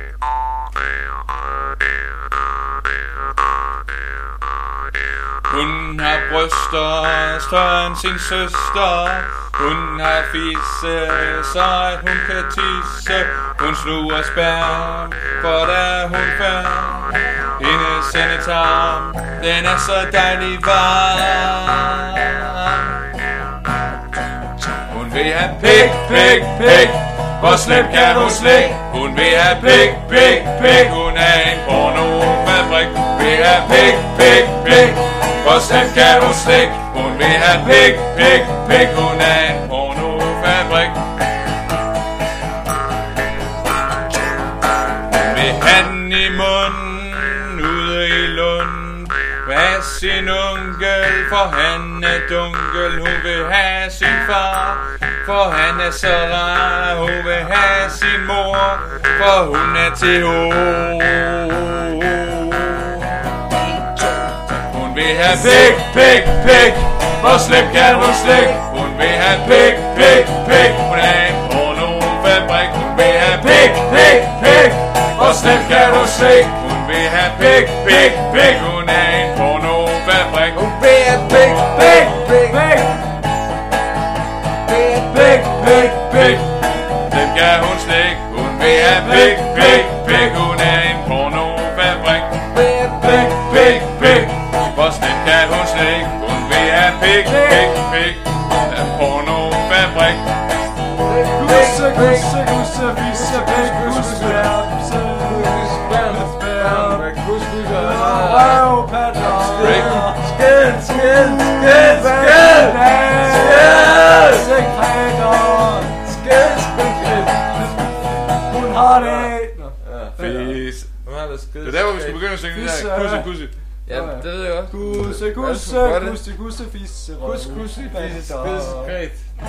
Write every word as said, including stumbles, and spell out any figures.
Hun har bryster større end sin søster. Hun har fisse, så at hun kan tisse. Hun sluger sperm, for da hun før. Hendes endetarm, den er så dejlig varm. Hun vil have pik, pik, pik. Hvor slem kan du slik? Hun vil have pik, pik, pik. Hun er en pornofabrik. Hun vil have pik, pik, pik. Hvor slem kan du slik? Hun vil have pik, pik, pik. Hun er en pornofabrik. Hun vil have den i munden, ude i lund. Hvad sin onkel, for han er dunkel. Hun vil have sin far, for han er så rar. Hun vil have sin mor, for hun er til ho. Hun vil have pik, pik, pik. Hvor slem kan du slik? Hun vil have pik, pik, pik. Hun er en pornofabrik. Hun vil have pik, pik, pik. Hvor slem kan du slik? Hun vil have pik, pik, pik. Hun er en pornofabrik. Hun vil have pik, pik, pik, pik. Pik, pik, pik. Den kan hun slik. Hun vil have pik, pik, pik. Hun er en pornofabrik. Pik, pik, pik, pik. Hvor slemt kan hun slik? Hun vil have pik, pik, pik. En pornofabrik. Gusse, gusse, gusse, visse, pik, gusse, spærmse. Spærmse, gusse, røv, patter. Skid, skid, skid, skid, skid, sekreter. Skid, skid, hun har det. Fis. Det er der, hvor vi skal begynde at synge det der. Kusse, kusse. Ja, det ved jeg godt. Gusse, gusse, gusse, gusse, fisse, Kusse, kusse, fisse, græt.